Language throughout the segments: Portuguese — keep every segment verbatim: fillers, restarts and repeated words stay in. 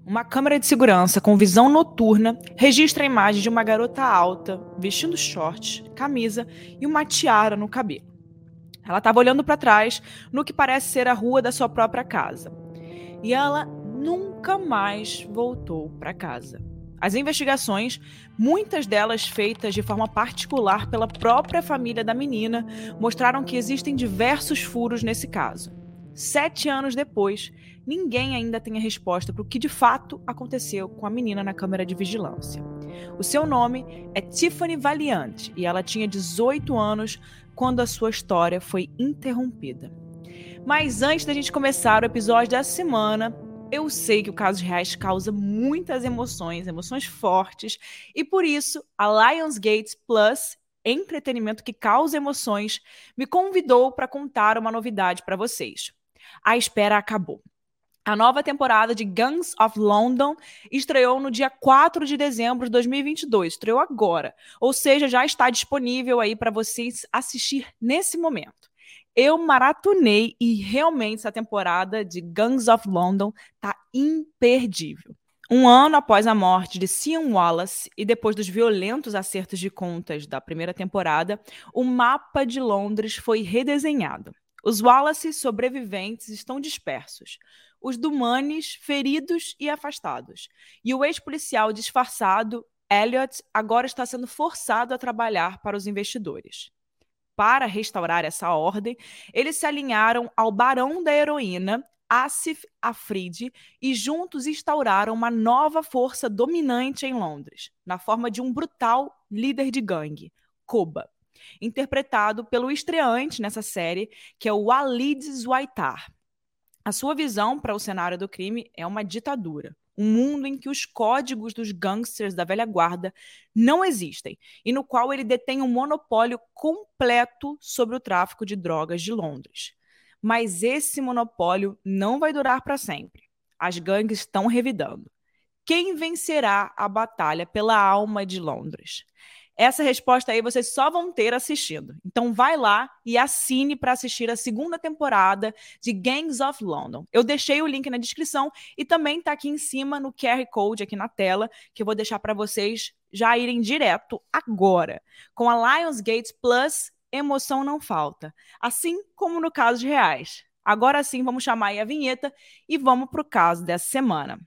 Uma câmera de segurança com visão noturna registra a imagem de uma garota alta, vestindo shorts, camisa e uma tiara no cabelo. Ela estava olhando para trás, no que parece ser a rua da sua própria casa. E ela nunca mais voltou para casa. As investigações, muitas delas feitas de forma particular pela própria família da menina, mostraram que existem diversos furos nesse caso. Sete anos depois, ninguém ainda tem a resposta para o que de fato aconteceu com a menina na câmera de vigilância. O seu nome é Tiffany Valiant e ela tinha dezoito anos quando a sua história foi interrompida. Mas antes da gente começar o episódio da semana, eu sei que o Casos Reais causa muitas emoções, emoções fortes, e por isso a Lionsgate Plus, entretenimento que causa emoções, me convidou para contar uma novidade para vocês. A espera acabou. A nova temporada de Gangs of London estreou no dia quatro de dezembro de dois mil e vinte e dois, estreou agora, ou seja, já está disponível aí para vocês assistir nesse momento. Eu maratonei e realmente essa temporada de Gangs of London tá imperdível. Um ano após a morte de Cian Wallace e depois dos violentos acertos de contas da primeira temporada, o mapa de Londres foi redesenhado. Os Wallace sobreviventes estão dispersos, os Dumanes feridos e afastados, e o ex-policial disfarçado, Elliot, agora está sendo forçado a trabalhar para os investidores. Para restaurar essa ordem, eles se alinharam ao barão da heroína, Asif Afridi, e juntos instauraram uma nova força dominante em Londres, na forma de um brutal líder de gangue, Koba, interpretado pelo estreante nessa série, que é o Walid Zwaitar. A sua visão para o cenário do crime é uma ditadura. Um mundo em que os códigos dos gangsters da velha guarda não existem e no qual ele detém um monopólio completo sobre o tráfico de drogas de Londres. Mas esse monopólio não vai durar para sempre. As gangues estão revidando. Quem vencerá a batalha pela alma de Londres? Essa resposta aí vocês só vão ter assistindo. Então vai lá e assine para assistir a segunda temporada de Gangs of London. Eu deixei o link na descrição e também está aqui em cima no Q R Code aqui na tela, que eu vou deixar para vocês já irem direto agora. Com a Lionsgate Plus, emoção não falta. Assim como no Casos Reais. Agora sim, vamos chamar aí a vinheta e vamos para o caso dessa semana.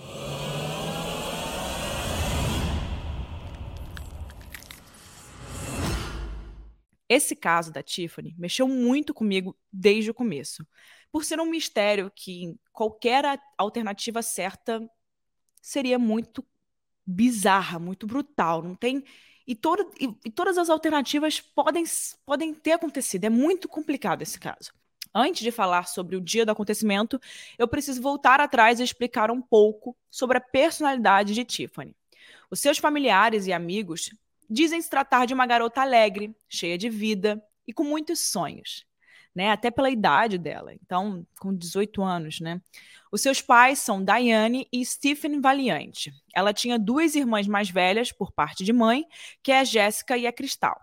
Esse caso da Tiffany mexeu muito comigo desde o começo, por ser um mistério que qualquer alternativa certa seria muito bizarra, muito brutal. Não tem e, todo, e, e todas as alternativas podem, podem ter acontecido. É muito complicado esse caso. Antes de falar sobre o dia do acontecimento, eu preciso voltar atrás e explicar um pouco sobre a personalidade de Tiffany. Os seus familiares e amigos dizem se tratar de uma garota alegre, cheia de vida e com muitos sonhos, né? Até pela idade dela, então com dezoito anos, né? Os seus pais são Diane e Stephen Valiant. Ela tinha duas irmãs mais velhas por parte de mãe, que é a Jéssica e a Cristal.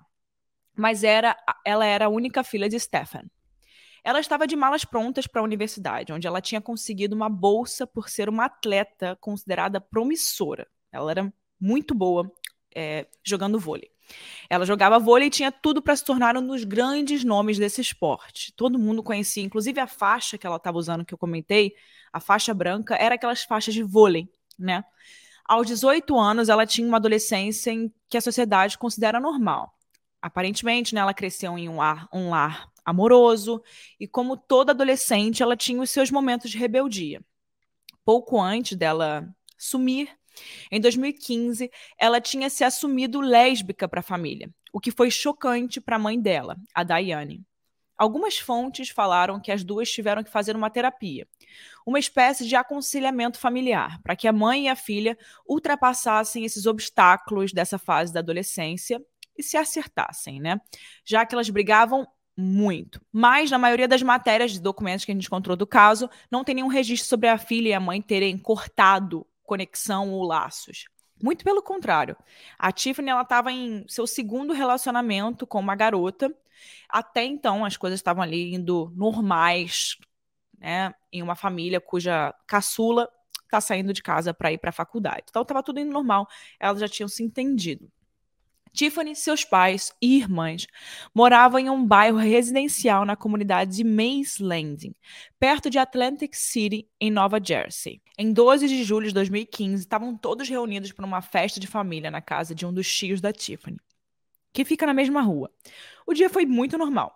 Mas era, ela era a única filha de Stephen. Ela estava de malas prontas para a universidade, onde ela tinha conseguido uma bolsa por ser uma atleta considerada promissora. Ela era muito boa É, jogando vôlei. Ela jogava vôlei e tinha tudo para se tornar um dos grandes nomes desse esporte. Todo mundo conhecia, inclusive a faixa que ela estava usando, que eu comentei, a faixa branca, era aquelas faixas de vôlei, né? Aos dezoito anos, ela tinha uma adolescência em que a sociedade considera normal. Aparentemente, né, ela cresceu em um lar, um lar amoroso e, como toda adolescente, ela tinha os seus momentos de rebeldia. Pouco antes dela sumir, em dois mil e quinze, ela tinha se assumido lésbica para a família, o que foi chocante para a mãe dela, a Diane. Algumas fontes falaram que as duas tiveram que fazer uma terapia, uma espécie de aconselhamento familiar, para que a mãe e a filha ultrapassassem esses obstáculos dessa fase da adolescência e se acertassem, né? Já que elas brigavam muito. Mas, na maioria das matérias de documentos que a gente encontrou do caso, não tem nenhum registro sobre a filha e a mãe terem cortado conexão ou laços. Muito pelo contrário. A Tiffany estava em seu segundo relacionamento com uma garota. Até então, as coisas estavam ali indo normais, né, em uma família cuja caçula tá saindo de casa para ir para a faculdade. Então estava tudo indo normal, elas já tinham se entendido. Tiffany, seus pais e irmãs moravam em um bairro residencial na comunidade de Mays Landing, perto de Atlantic City, em Nova Jersey. Em doze de julho de dois mil e quinze, estavam todos reunidos para uma festa de família na casa de um dos tios da Tiffany, que fica na mesma rua. O dia foi muito normal.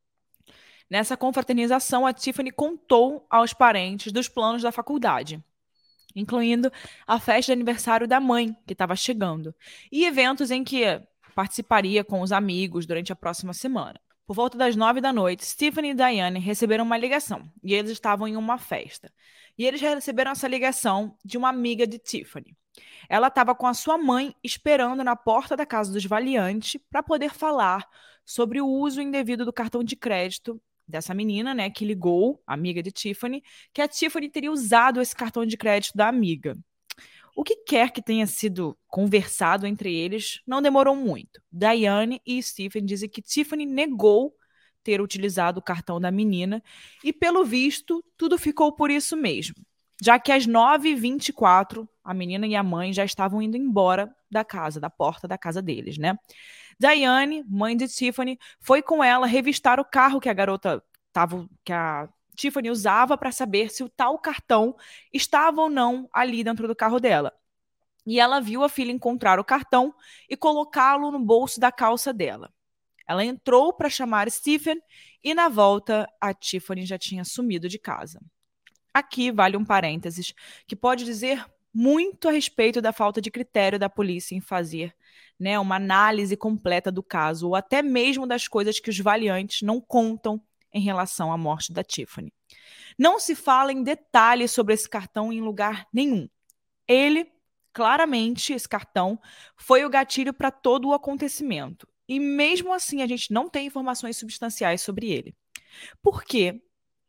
Nessa confraternização, a Tiffany contou aos parentes dos planos da faculdade, incluindo a festa de aniversário da mãe, que estava chegando, e eventos em que participaria com os amigos durante a próxima semana. Por volta das nove da noite, Stephanie e Diane receberam uma ligação, e eles estavam em uma festa. E eles receberam essa ligação de uma amiga de Tiffany. Ela estava com a sua mãe esperando na porta da casa dos Valiante para poder falar sobre o uso indevido do cartão de crédito dessa menina, né, que ligou, amiga de Tiffany, que a Tiffany teria usado esse cartão de crédito da amiga. O que quer que tenha sido conversado entre eles, não demorou muito. Diane e Stephen dizem que Tiffany negou ter utilizado o cartão da menina e, pelo visto, tudo ficou por isso mesmo, já que às nove e vinte e quatro, a menina e a mãe já estavam indo embora da casa, da porta da casa deles, né? Diane, mãe de Tiffany, foi com ela revistar o carro que a garota tava, que a Tiffany usava para saber se o tal cartão estava ou não ali dentro do carro dela. E ela viu a filha encontrar o cartão e colocá-lo no bolso da calça dela. Ela entrou para chamar Stephen e, na volta, a Tiffany já tinha sumido de casa. Aqui vale um parênteses que pode dizer muito a respeito da falta de critério da polícia em fazer, né, uma análise completa do caso, ou até mesmo das coisas que os Valiantes não contam em relação à morte da Tiffany. Não se fala em detalhes sobre esse cartão em lugar nenhum. Ele, claramente, esse cartão, foi o gatilho para todo o acontecimento. E mesmo assim, a gente não tem informações substanciais sobre ele. Por quê?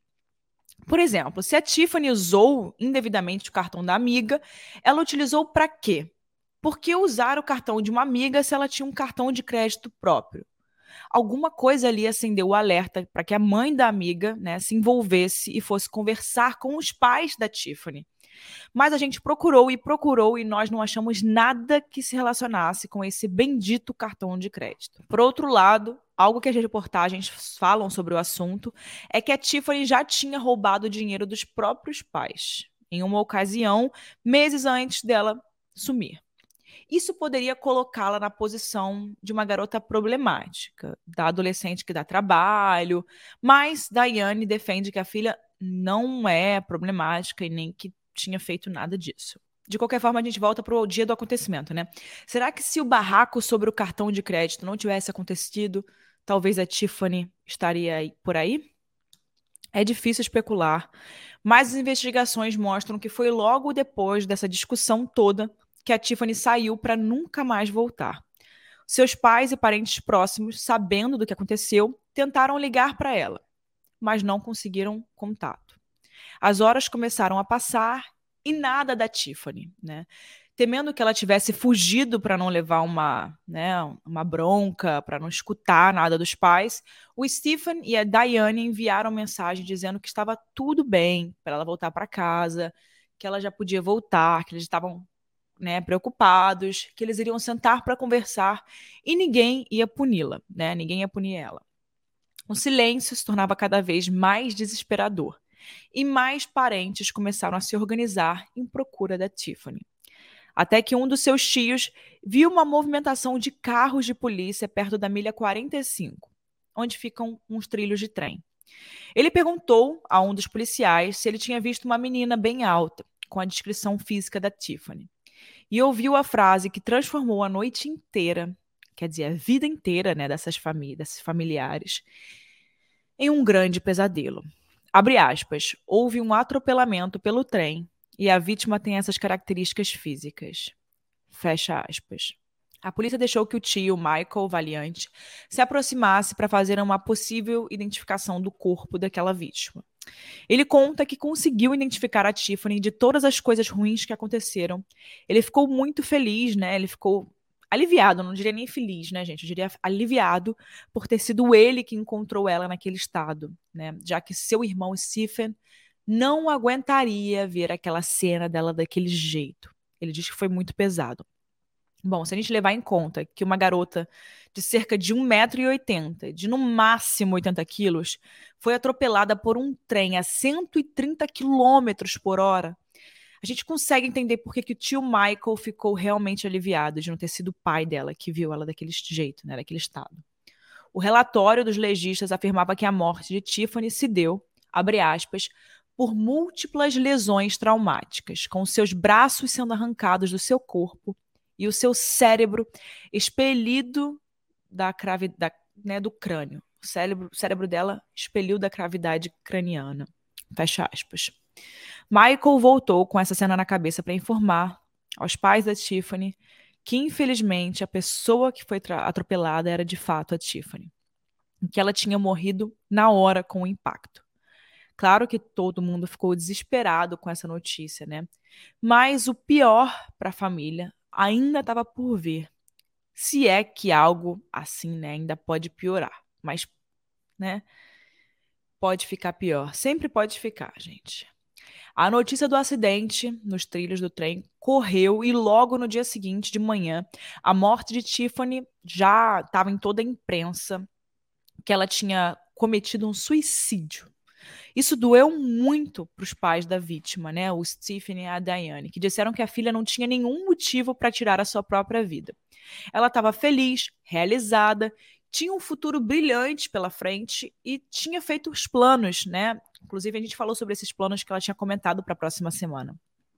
Por exemplo, se a Tiffany usou indevidamente o cartão da amiga, ela utilizou para quê? Por que usar o cartão de uma amiga se ela tinha um cartão de crédito próprio? Alguma coisa ali acendeu o alerta para que a mãe da amiga, né, se envolvesse e fosse conversar com os pais da Tiffany. Mas a gente procurou e procurou e nós não achamos nada que se relacionasse com esse bendito cartão de crédito. Por outro lado, algo que as reportagens falam sobre o assunto é que a Tiffany já tinha roubado o dinheiro dos próprios pais, em uma ocasião, meses antes dela sumir. Isso poderia colocá-la na posição de uma garota problemática, da adolescente que dá trabalho, mas Diane defende que a filha não é problemática e nem que tinha feito nada disso. De qualquer forma, a gente volta para o dia do acontecimento, né? Será que se o barraco sobre o cartão de crédito não tivesse acontecido, talvez a Tiffany estaria aí, por aí? É difícil especular, mas as investigações mostram que foi logo depois dessa discussão toda que a Tiffany saiu para nunca mais voltar. Seus pais e parentes próximos, sabendo do que aconteceu, tentaram ligar para ela, mas não conseguiram contato. As horas começaram a passar e nada da Tiffany, né? Temendo que ela tivesse fugido para não levar uma, né, uma bronca, para não escutar nada dos pais, o Stephen e a Diane enviaram mensagem dizendo que estava tudo bem para ela voltar para casa, que ela já podia voltar, que eles estavam, né, preocupados, que eles iriam sentar para conversar e ninguém ia puni-la, né? Ninguém ia punir ela. O silêncio se tornava cada vez mais desesperador e mais parentes começaram a se organizar em procura da Tiffany. Até que um dos seus tios viu uma movimentação de carros de polícia perto da milha quarenta e cinco, onde ficam uns trilhos de trem. Ele perguntou a um dos policiais se ele tinha visto uma menina bem alta, com a descrição física da Tiffany. E ouviu a frase que transformou a noite inteira, quer dizer, a vida inteira, né, dessas famílias, desses familiares, em um grande pesadelo. Abre aspas, houve um atropelamento pelo trem e a vítima tem essas características físicas. Fecha aspas. A polícia deixou que o tio, Michael Valiante, se aproximasse para fazer uma possível identificação do corpo daquela vítima. Ele conta que conseguiu identificar a Tiffany de todas as coisas ruins que aconteceram. Ele ficou muito feliz, né? Ele ficou aliviado, não diria nem feliz, né, gente? Eu diria aliviado por ter sido ele que encontrou ela naquele estado, né? Já que seu irmão Stephen não aguentaria ver aquela cena dela daquele jeito. Ele diz que foi muito pesado. Bom, se a gente levar em conta que uma garota de cerca de um metro e oitenta, de no máximo oitenta quilos, foi atropelada por um trem a cento e trinta quilômetros por hora, a gente consegue entender por que, que o tio Michael ficou realmente aliviado de não ter sido o pai dela que viu ela daquele jeito, né, daquele estado. O relatório dos legistas afirmava que a morte de Tiffany se deu, abre aspas, por múltiplas lesões traumáticas, com seus braços sendo arrancados do seu corpo e o seu cérebro expelido da gravidade, né, do crânio. O cérebro, o cérebro dela expeliu da cavidade craniana. Fecha aspas. Michael voltou com essa cena na cabeça para informar aos pais da Tiffany que, infelizmente, a pessoa que foi atropelada era de fato a Tiffany, que ela tinha morrido na hora com o impacto. Claro que todo mundo ficou desesperado com essa notícia, né? Mas o pior para a família ainda estava por vir. Se é que algo assim, né, ainda pode piorar. Mas, né, pode ficar pior. Sempre pode ficar, gente. A notícia do acidente nos trilhos do trem correu e logo no dia seguinte de manhã, a morte de Tiffany já estava em toda a imprensa, que ela tinha cometido um suicídio. Isso doeu muito para os pais da vítima, né, o Stephen e a Diane, que disseram que a filha não tinha nenhum motivo para tirar a sua própria vida. Ela estava feliz, realizada, tinha um futuro brilhante pela frente e tinha feito os planos, né? Inclusive, a gente falou sobre esses planos que ela tinha comentado para a próxima semana.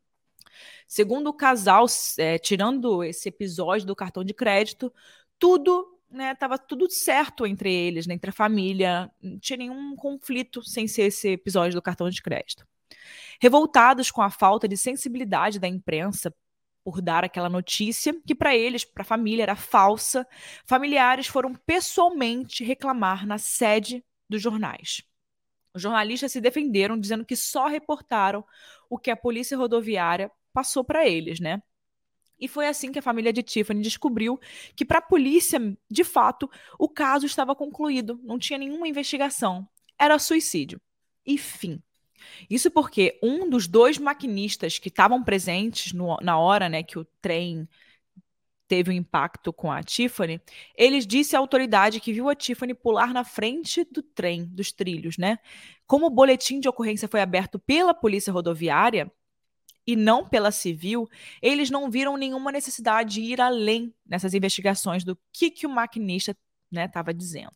Segundo o casal, é, tirando esse episódio do cartão de crédito, tudo, né, tava tudo certo entre eles, né, entre a família, não tinha nenhum conflito sem ser esse episódio do cartão de crédito. Revoltados com a falta de sensibilidade da imprensa por dar aquela notícia, que para eles, para a família, era falsa, familiares foram pessoalmente reclamar na sede dos jornais. Os jornalistas se defenderam, dizendo que só reportaram o que a polícia rodoviária passou para eles, né? E foi assim que a família de Tiffany descobriu que, para a polícia, de fato, o caso estava concluído, não tinha nenhuma investigação, era suicídio. E fim. Isso porque um dos dois maquinistas que estavam presentes no, na hora, né, que o trem teve um impacto com a Tiffany, eles disse à autoridade que viu a Tiffany pular na frente do trem, dos trilhos, né? Como o boletim de ocorrência foi aberto pela polícia rodoviária e não pela civil, eles não viram nenhuma necessidade de ir além nessas investigações do que, que o maquinista, né, estava dizendo.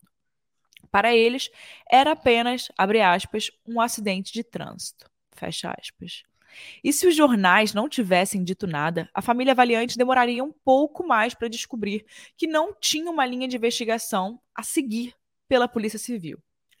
Para eles, era apenas, abre aspas, um acidente de trânsito, fecha aspas. E se os jornais não tivessem dito nada, a família Valiante demoraria um pouco mais para descobrir que não tinha uma linha de investigação a seguir pela Polícia Civil.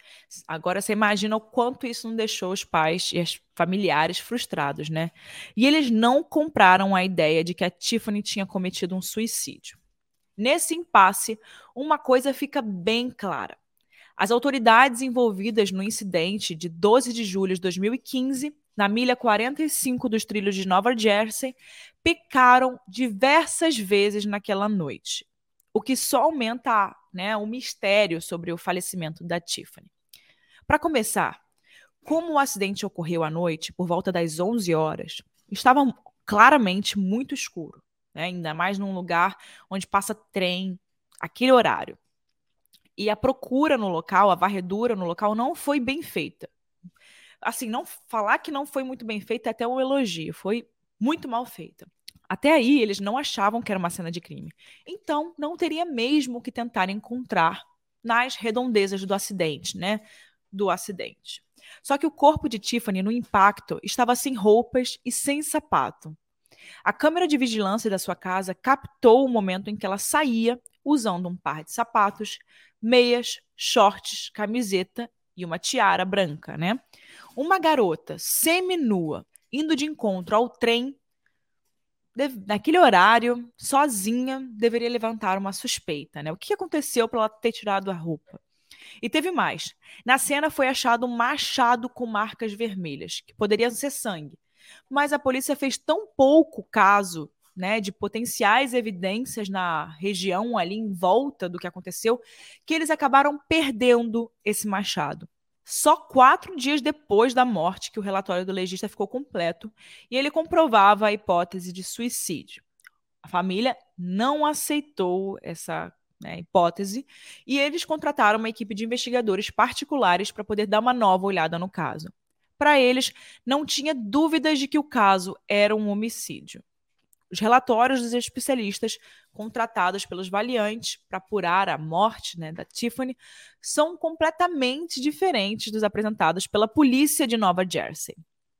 Agora você imagina o quanto isso não deixou os pais e os familiares frustrados, né? E eles não compraram a ideia de que a Tiffany tinha cometido um suicídio. Nesse impasse, uma coisa fica bem clara. As autoridades envolvidas no incidente de doze de julho de dois mil e quinze, na milha quarenta e cinco dos trilhos de Nova Jersey, pecaram diversas vezes naquela noite, o que só aumenta, né, o mistério sobre o falecimento da Tiffany. Para começar, como o acidente ocorreu à noite, por volta das onze horas, estava claramente muito escuro, né, ainda mais num lugar onde passa trem, aquele horário. E a procura no local, a varredura no local não foi bem feita. Assim, não falar que não foi muito bem feita é até um elogio, foi muito mal feita. Até aí, eles não achavam que era uma cena de crime. Então, não teria mesmo que tentar encontrar nas redondezas do acidente, né? Do acidente. Só que o corpo de Tiffany, no impacto, estava sem roupas e sem sapato. A câmera de vigilância da sua casa captou o momento em que ela saía usando um par de sapatos, meias, shorts, camiseta e uma tiara branca, né? Uma garota seminua indo de encontro ao trem, naquele horário, sozinha, deveria levantar uma suspeita, né? O que aconteceu para ela ter tirado a roupa? E teve mais. Na cena foi achado um machado com marcas vermelhas, que poderiam ser sangue. Mas a polícia fez tão pouco caso, né, de potenciais evidências na região ali em volta do que aconteceu, que eles acabaram perdendo esse machado. Só quatro dias depois da morte que o relatório do legista ficou completo e ele comprovava a hipótese de suicídio. A família não aceitou essa, né, hipótese e eles contrataram uma equipe de investigadores particulares para poder dar uma nova olhada no caso. Para eles, não tinha dúvidas de que o caso era um homicídio. Os relatórios dos especialistas contratados pelos Valiantes para apurar a morte, né, da Tiffany são completamente diferentes dos apresentados pela polícia de Nova Jersey.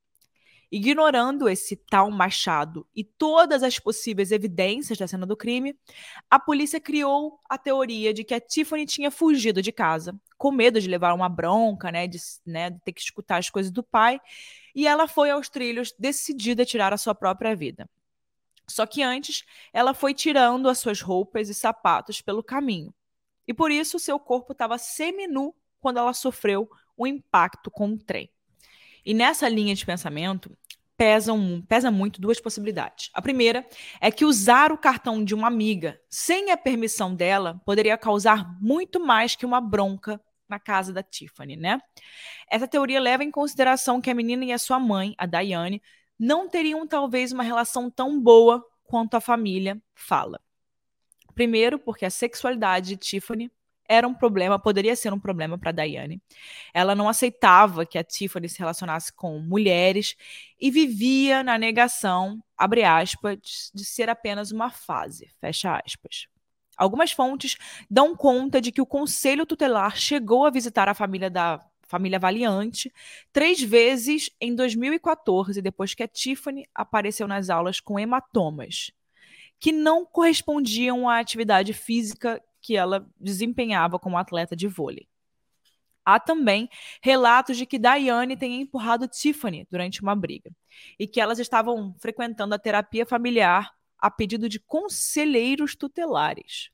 Ignorando esse tal machado e todas as possíveis evidências da cena do crime, a polícia criou a teoria de que a Tiffany tinha fugido de casa, com medo de levar uma bronca, né, de, né, de ter que escutar as coisas do pai, e ela foi aos trilhos decidida a tirar a sua própria vida. Só que antes, ela foi tirando as suas roupas e sapatos pelo caminho. E por isso, seu corpo estava seminu quando ela sofreu um impacto com o trem. E nessa linha de pensamento, pesam, pesa muito duas possibilidades. A primeira é que usar o cartão de uma amiga sem a permissão dela poderia causar muito mais que uma bronca na casa da Tiffany, né? Essa teoria leva em consideração que a menina e a sua mãe, a Diane, não teriam talvez uma relação tão boa quanto a família fala. Primeiro, porque a sexualidade de Tiffany era um problema, poderia ser um problema para Diane. Ela não aceitava que a Tiffany se relacionasse com mulheres e vivia na negação, abre aspas, de ser apenas uma fase, fecha aspas. Algumas fontes dão conta de que o Conselho Tutelar chegou a visitar a família da família Valiante três vezes em dois mil e quatorze, depois que a Tiffany apareceu nas aulas com hematomas, que não correspondiam à atividade física que ela desempenhava como atleta de vôlei. Há também relatos de que Diane tenha empurrado Tiffany durante uma briga e que elas estavam frequentando a terapia familiar a pedido de conselheiros tutelares.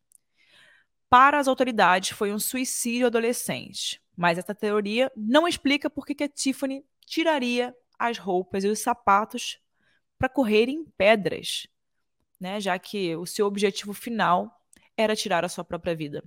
Para as autoridades, foi um suicídio adolescente, mas essa teoria não explica por que a Tiffany tiraria as roupas e os sapatos para correr em pedras, né, já que o seu objetivo final era tirar a sua própria vida.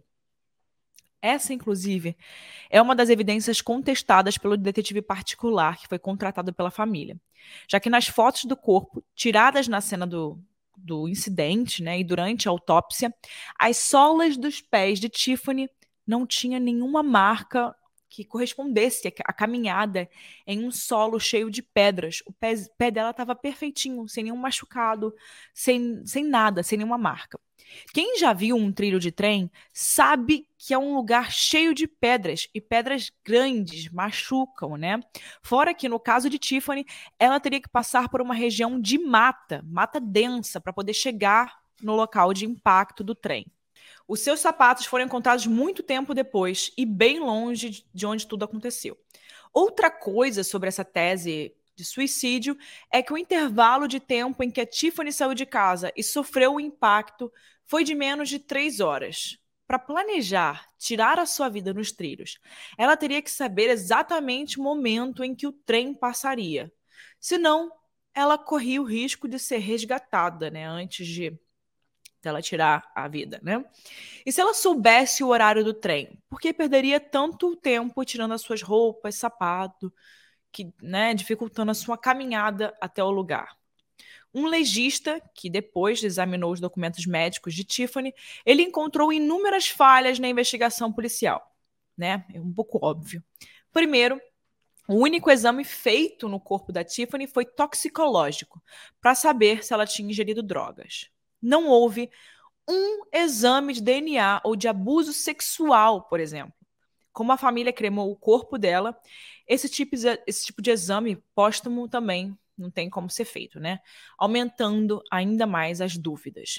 Essa, inclusive, é uma das evidências contestadas pelo detetive particular que foi contratado pela família, já que nas fotos do corpo, tiradas na cena do, do incidente, né, e durante a autópsia, as solas dos pés de Tiffany não tinham nenhuma marca que correspondesse à caminhada em um solo cheio de pedras. O pé, pé dela estava perfeitinho, sem nenhum machucado, sem, sem nada, sem nenhuma marca. Quem já viu um trilho de trem sabe que é um lugar cheio de pedras, e pedras grandes machucam, né? Fora que, no caso de Tiffany, ela teria que passar por uma região de mata, mata densa, para poder chegar no local de impacto do trem. Os seus sapatos foram encontrados muito tempo depois e bem longe de onde tudo aconteceu. Outra coisa sobre essa tese de suicídio é que o intervalo de tempo em que a Tiffany saiu de casa e sofreu o impacto foi de menos de três horas. Para planejar tirar a sua vida nos trilhos, ela teria que saber exatamente o momento em que o trem passaria. Senão, ela corria o risco de ser resgatada, né, antes de dela tirar a vida, né? E se ela soubesse o horário do trem, por que perderia tanto tempo tirando as suas roupas, sapato, que, né, dificultando a sua caminhada até o lugar? Um legista, que depois examinou os documentos médicos de Tiffany, ele encontrou inúmeras falhas na investigação policial, né? É um pouco óbvio. Primeiro, o único exame feito no corpo da Tiffany foi toxicológico, para saber se ela tinha ingerido drogas. Não houve um exame de D N A ou de abuso sexual, por exemplo. Como a família cremou o corpo dela, esse tipo de, esse tipo de exame póstumo também não tem como ser feito, né? Aumentando ainda mais as dúvidas.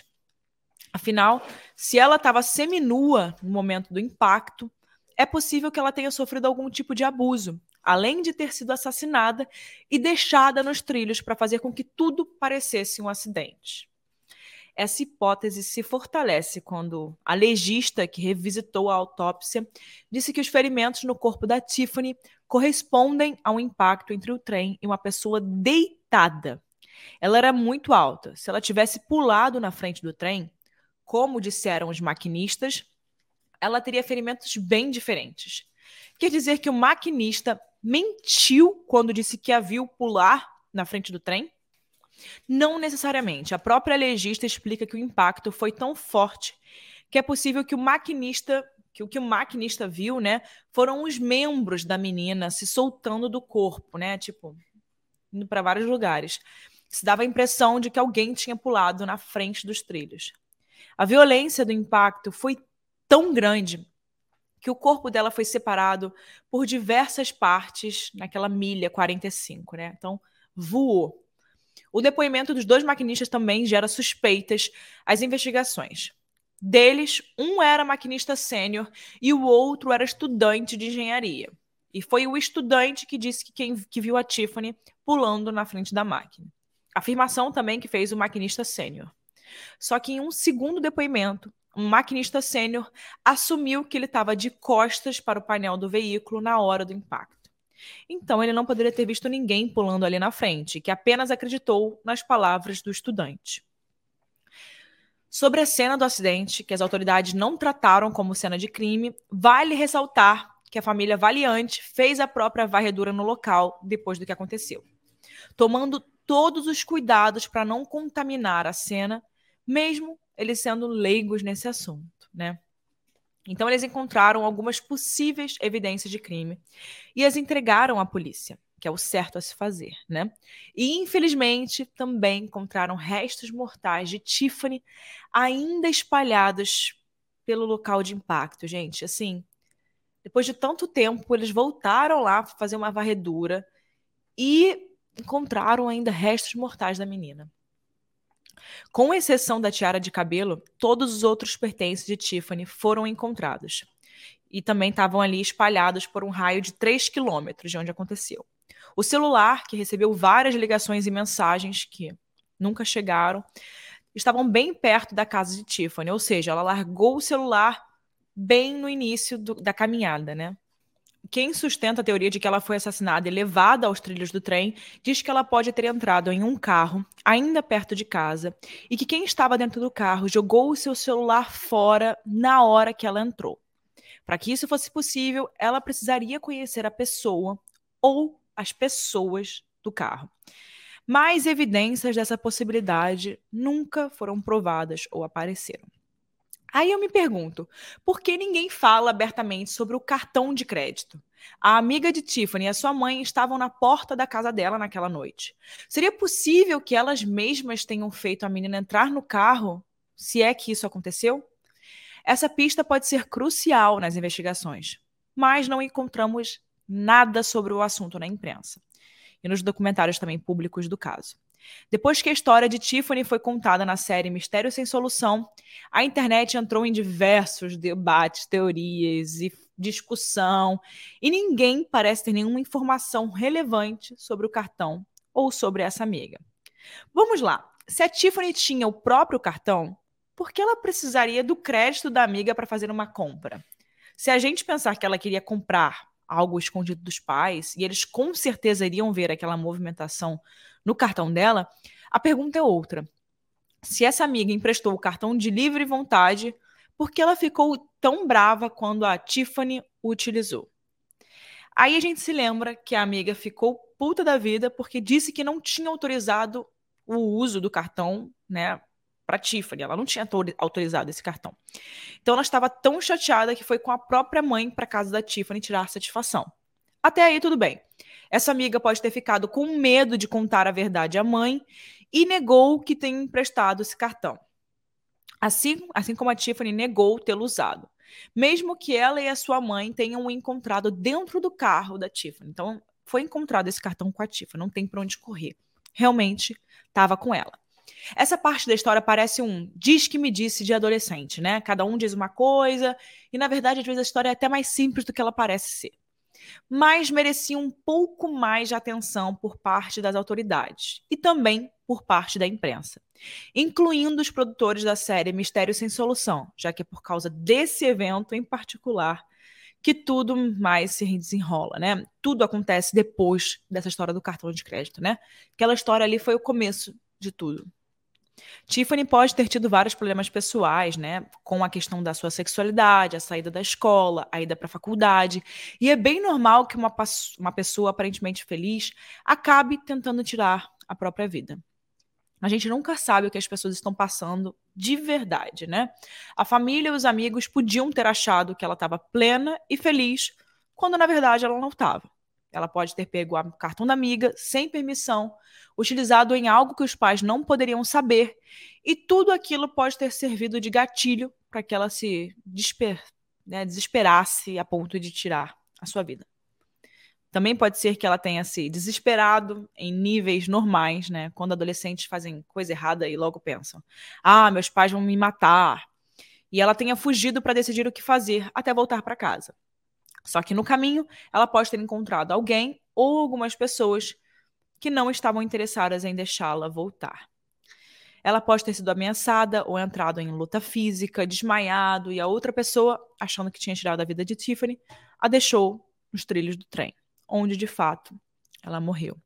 Afinal, se ela estava seminua no momento do impacto, é possível que ela tenha sofrido algum tipo de abuso, além de ter sido assassinada e deixada nos trilhos para fazer com que tudo parecesse um acidente. Essa hipótese se fortalece quando a legista que revisitou a autópsia disse que os ferimentos no corpo da Tiffany correspondem ao impacto entre o trem e uma pessoa deitada. Ela era muito alta. Se ela tivesse pulado na frente do trem, como disseram os maquinistas, ela teria ferimentos bem diferentes. Quer dizer que o maquinista mentiu quando disse que a viu pular na frente do trem? Não necessariamente. A própria legista explica que o impacto foi tão forte que é possível que o maquinista, que o que o maquinista viu, né, foram os membros da menina se soltando do corpo, né, tipo, indo para vários lugares. Se dava a impressão de que alguém tinha pulado na frente dos trilhos. A violência do impacto foi tão grande que o corpo dela foi separado por diversas partes naquela milha quarenta e cinco, né? Então, voou. O depoimento dos dois maquinistas também gera suspeitas às investigações. Deles, um era maquinista sênior e o outro era estudante de engenharia. E foi o estudante que disse que, quem, que viu a Tiffany pulando na frente da máquina. Afirmação também que fez o maquinista sênior. Só que em um segundo depoimento, um maquinista sênior assumiu que ele estava de costas para o painel do veículo na hora do impacto. Então ele não poderia ter visto ninguém pulando ali na frente, que apenas acreditou nas palavras do estudante. Sobre a cena do acidente, que as autoridades não trataram como cena de crime, vale ressaltar que a família Valiante fez a própria varredura no local depois do que aconteceu, tomando todos os cuidados para não contaminar a cena, mesmo eles sendo leigos nesse assunto, né? Então eles encontraram algumas possíveis evidências de crime e as entregaram à polícia, que é o certo a se fazer, né? E infelizmente também encontraram restos mortais de Tiffany ainda espalhados pelo local de impacto, gente. Assim, depois de tanto tempo, eles voltaram lá para fazer uma varredura e encontraram ainda restos mortais da menina. Com exceção da tiara de cabelo, todos os outros pertences de Tiffany foram encontrados. E também estavam ali espalhados por um raio de três quilômetros de onde aconteceu. O celular, que recebeu várias ligações e mensagens que nunca chegaram, estavam bem perto da casa de Tiffany. Ou seja, ela largou o celular bem no início do, da caminhada, né? Quem sustenta a teoria de que ela foi assassinada e levada aos trilhos do trem diz que ela pode ter entrado em um carro, ainda perto de casa, e que quem estava dentro do carro jogou o seu celular fora na hora que ela entrou. Para que isso fosse possível, ela precisaria conhecer a pessoa ou as pessoas do carro. Mas evidências dessa possibilidade nunca foram provadas ou apareceram. Aí eu me pergunto, por que ninguém fala abertamente sobre o cartão de crédito? A amiga de Tiffany e a sua mãe estavam na porta da casa dela naquela noite. Seria possível que elas mesmas tenham feito a menina entrar no carro, se é que isso aconteceu? Essa pista pode ser crucial nas investigações, mas não encontramos nada sobre o assunto na imprensa e nos documentários também públicos do caso. Depois que a história de Tiffany foi contada na série Mistério Sem Solução, a internet entrou em diversos debates, teorias e discussão, e ninguém parece ter nenhuma informação relevante sobre o cartão ou sobre essa amiga. Vamos lá. Se a Tiffany tinha o próprio cartão, por que ela precisaria do crédito da amiga para fazer uma compra? Se a gente pensar que ela queria comprar algo escondido dos pais, e eles com certeza iriam ver aquela movimentação no cartão dela, a pergunta é outra. Se essa amiga emprestou o cartão de livre vontade, por que ela ficou tão brava quando a Tiffany o utilizou? Aí a gente se lembra que a amiga ficou puta da vida porque disse que não tinha autorizado o uso do cartão, né, para Tiffany. Ela não tinha autorizado esse cartão. Então ela estava tão chateada que foi com a própria mãe para casa da Tiffany tirar satisfação. Até aí tudo bem. Essa amiga pode ter ficado com medo de contar a verdade à mãe e negou que tenha emprestado esse cartão. Assim, assim como a Tiffany negou tê-lo usado. Mesmo que ela e a sua mãe tenham o encontrado dentro do carro da Tiffany. Então, foi encontrado esse cartão com a Tiffany, não tem para onde correr. Realmente estava com ela. Essa parte da história parece um diz que me disse de adolescente, né? Cada um diz uma coisa e, na verdade, às vezes a história é até mais simples do que ela parece ser. Mas merecia um pouco mais de atenção por parte das autoridades e também por parte da imprensa, incluindo os produtores da série Mistério Sem Solução, já que é por causa desse evento em particular que tudo mais se desenrola, né? Tudo acontece depois dessa história do cartão de crédito, né? Aquela história ali foi o começo de tudo. Tiffany pode ter tido vários problemas pessoais, né, com a questão da sua sexualidade, a saída da escola, a ida para a faculdade, e é bem normal que uma, uma pessoa aparentemente feliz acabe tentando tirar a própria vida. A gente nunca sabe o que as pessoas estão passando de verdade, né? A família e os amigos podiam ter achado que ela estava plena e feliz, quando na verdade ela não estava. Ela pode ter pego o cartão da amiga sem permissão, utilizado em algo que os pais não poderiam saber, e tudo aquilo pode ter servido de gatilho para que ela se desesper, né, desesperasse a ponto de tirar a sua vida. Também pode ser que ela tenha se desesperado em níveis normais, né? Quando adolescentes fazem coisa errada e logo pensam: ah, meus pais vão me matar. E ela tenha fugido para decidir o que fazer até voltar para casa. Só que no caminho, ela pode ter encontrado alguém ou algumas pessoas que não estavam interessadas em deixá-la voltar. Ela pode ter sido ameaçada ou entrado em luta física, desmaiado, e a outra pessoa, achando que tinha tirado a vida de Tiffany, a deixou nos trilhos do trem, onde de fato ela morreu.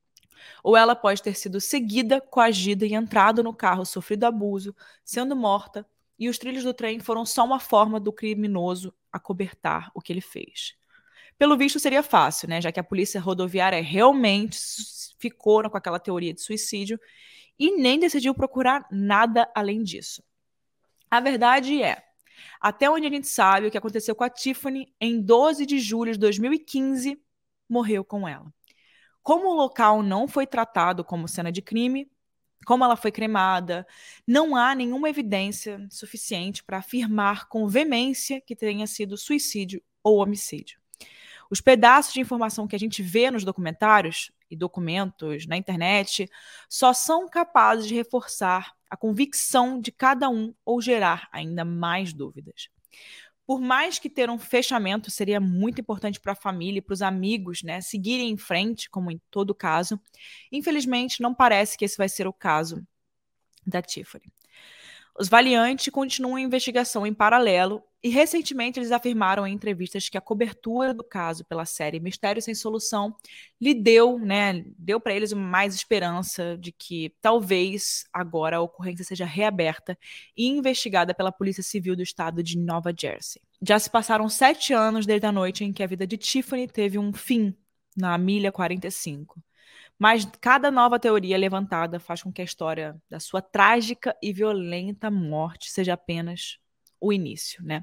Ou ela pode ter sido seguida, coagida e entrado no carro, sofrido abuso, sendo morta, e os trilhos do trem foram só uma forma do criminoso acobertar o que ele fez. Pelo visto seria fácil, né? Já que a polícia rodoviária realmente ficou com aquela teoria de suicídio e nem decidiu procurar nada além disso. A verdade é, até onde a gente sabe, o que aconteceu com a Tiffany em doze de julho de dois mil e quinze morreu com ela. Como o local não foi tratado como cena de crime, como ela foi cremada, não há nenhuma evidência suficiente para afirmar com veemência que tenha sido suicídio ou homicídio. Os pedaços de informação que a gente vê nos documentários e documentos na internet só são capazes de reforçar a convicção de cada um ou gerar ainda mais dúvidas. Por mais que ter um fechamento seria muito importante para a família e para os amigos, né, seguirem em frente, como em todo caso, infelizmente não parece que esse vai ser o caso da Tiffany. Os Valiant continuam a investigação em paralelo e recentemente eles afirmaram em entrevistas que a cobertura do caso pela série Mistério Sem Solução lhe deu, né, deu para eles mais esperança de que talvez agora a ocorrência seja reaberta e investigada pela Polícia Civil do estado de Nova Jersey. Já se passaram sete anos desde a noite em que a vida de Tiffany teve um fim na milha quarenta e cinco. Mas cada nova teoria levantada faz com que a história da sua trágica e violenta morte seja apenas o início, né?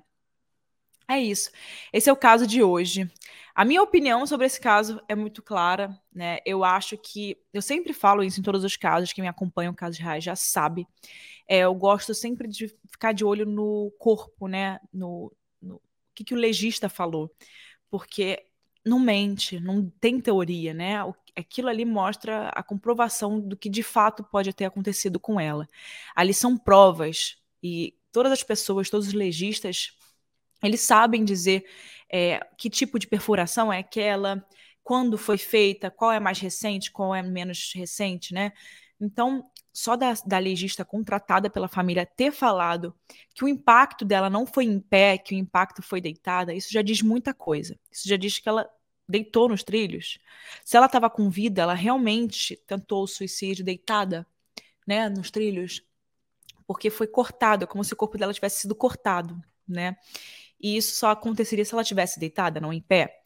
É isso. Esse é o caso de hoje. A minha opinião sobre esse caso é muito clara, né? Eu acho que eu sempre falo isso em todos os casos. Quem me acompanha o caso de reais já sabe. É, eu gosto sempre de ficar de olho no corpo, né? No, no que, que o legista falou, porque não mente, não tem teoria, né? O, aquilo ali mostra a comprovação do que de fato pode ter acontecido com ela. Ali são provas e todas as pessoas, todos os legistas, eles sabem dizer é, que tipo de perfuração é aquela, quando foi feita, qual é mais recente, qual é menos recente, né? Então, só da, da legista contratada pela família ter falado que o impacto dela não foi em pé, que o impacto foi deitada, isso já diz muita coisa. Isso já diz que ela deitou nos trilhos. Se ela estava com vida, ela realmente tentou o suicídio deitada, né, nos trilhos, porque foi cortado, como se o corpo dela tivesse sido cortado, né? E isso só aconteceria se ela tivesse deitada, não em pé.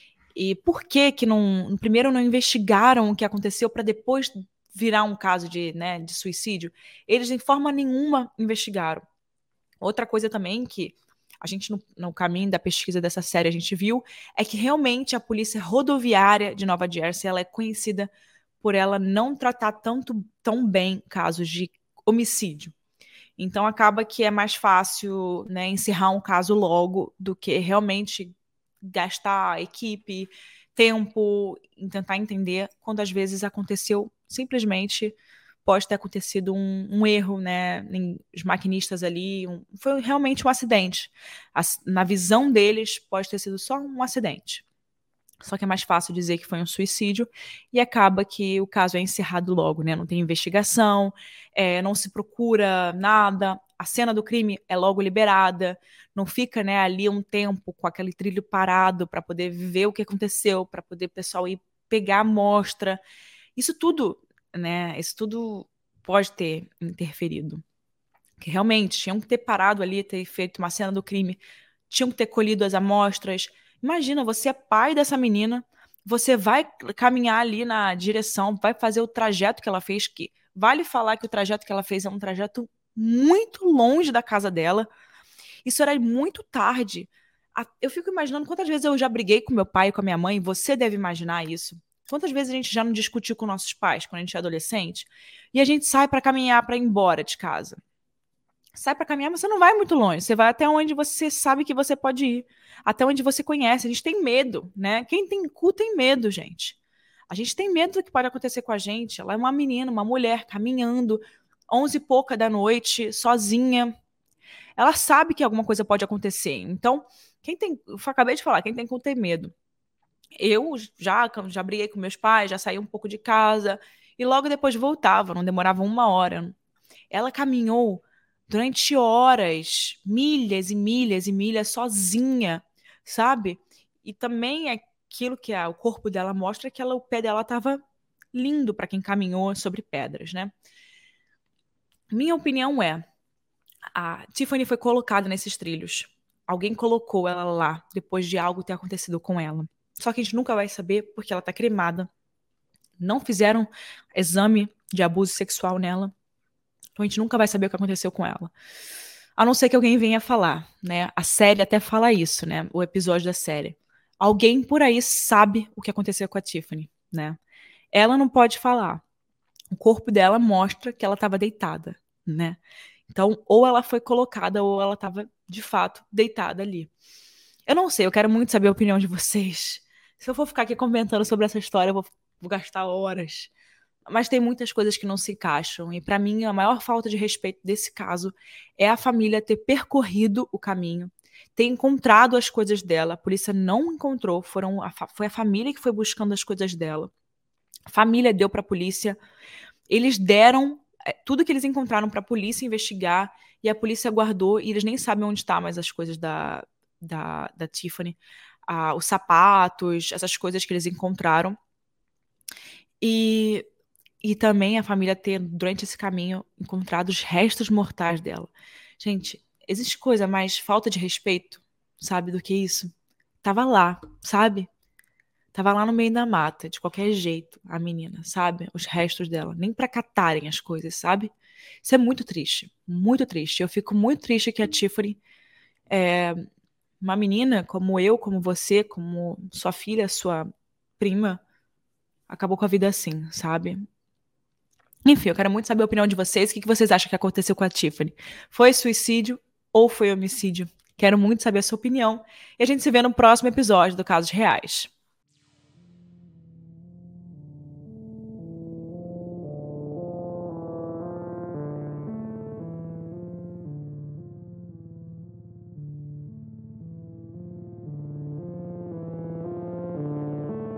E por que que não, primeiro não investigaram o que aconteceu para depois virar um caso de, né, de suicídio? Eles de forma nenhuma investigaram. Outra coisa também que a gente, no, no caminho da pesquisa dessa série, a gente viu, é que realmente a polícia rodoviária de Nova Jersey, ela é conhecida por ela não tratar tanto, tão bem casos de homicídio. Então acaba que é mais fácil, né, encerrar um caso logo do que realmente gastar equipe, tempo em tentar entender, quando às vezes aconteceu simplesmente, pode ter acontecido um, um erro, né, em, os maquinistas ali, um, foi realmente um acidente. As, na visão deles, pode ter sido só um acidente. Só que é mais fácil dizer que foi um suicídio e acaba que o caso é encerrado logo, né? Não tem investigação, é, não se procura nada, a cena do crime é logo liberada, não fica, né, ali um tempo com aquele trilho parado para poder ver o que aconteceu, para poder o pessoal ir pegar a amostra. Isso tudo, né? Isso tudo pode ter interferido. Que realmente tinham que ter parado ali, ter feito uma cena do crime, tinham que ter colhido as amostras. Imagina, você é pai dessa menina, você vai caminhar ali na direção, vai fazer o trajeto que ela fez, que vale falar que o trajeto que ela fez é um trajeto muito longe da casa dela. Isso era muito tarde. Eu fico imaginando quantas vezes eu já briguei com meu pai e com a minha mãe, você deve imaginar isso. Quantas vezes a gente já não discutiu com nossos pais quando a gente é adolescente e a gente sai para caminhar, para ir embora de casa. Sai para caminhar, mas você não vai muito longe. Você vai até onde você sabe que você pode ir. Até onde você conhece. A gente tem medo, né? Quem tem cu tem medo, gente. A gente tem medo do que pode acontecer com a gente. Ela é uma menina, uma mulher, caminhando, onze e pouca da noite, sozinha. Ela sabe que alguma coisa pode acontecer. Então, quem tem... Eu acabei de falar, quem tem cu tem medo. Eu já, já briguei com meus pais, já saí um pouco de casa. E logo depois voltava, não demorava uma hora. Ela caminhou durante horas, milhas e milhas e milhas sozinha, sabe? E também aquilo que a, o corpo dela mostra que ela, o pé dela estava lindo para quem caminhou sobre pedras, né? Minha opinião é, a Tiffany foi colocada nesses trilhos. Alguém colocou ela lá depois de algo ter acontecido com ela. Só que a gente nunca vai saber porque ela tá cremada. Não fizeram exame de abuso sexual nela. Então a gente nunca vai saber o que aconteceu com ela. A não ser que alguém venha falar, né? A série até fala isso, né? O episódio da série. Alguém por aí sabe o que aconteceu com a Tiffany, né? Ela não pode falar. O corpo dela mostra que ela estava deitada, né? Então, ou ela foi colocada ou ela estava, de fato, deitada ali. Eu não sei, eu quero muito saber a opinião de vocês. Se eu for ficar aqui comentando sobre essa história, eu vou, vou gastar horas. Mas tem muitas coisas que não se encaixam. E para mim, a maior falta de respeito desse caso é a família ter percorrido o caminho, ter encontrado as coisas dela. A polícia não encontrou, foram a, foi a família que foi buscando as coisas dela. A família deu para a polícia. Eles deram é, tudo que eles encontraram para a polícia investigar e a polícia guardou e eles nem sabem onde estão mais as coisas da, da, da Tiffany. Ah, os sapatos, essas coisas que eles encontraram. E... E também a família ter, durante esse caminho, encontrado os restos mortais dela. Gente, existe coisa mais falta de respeito, sabe, do que isso? Tava lá, sabe? Tava lá no meio da mata, de qualquer jeito, a menina, sabe? Os restos dela. Nem pra catarem as coisas, sabe? Isso é muito triste, muito triste. Eu fico muito triste que a Tiffany, é, uma menina como eu, como você, como sua filha, sua prima, acabou com a vida assim, sabe? Enfim, eu quero muito saber a opinião de vocês. O que vocês acham que aconteceu com a Tiffany? Foi suicídio ou foi homicídio? Quero muito saber a sua opinião. E a gente se vê no próximo episódio do Casos Reais.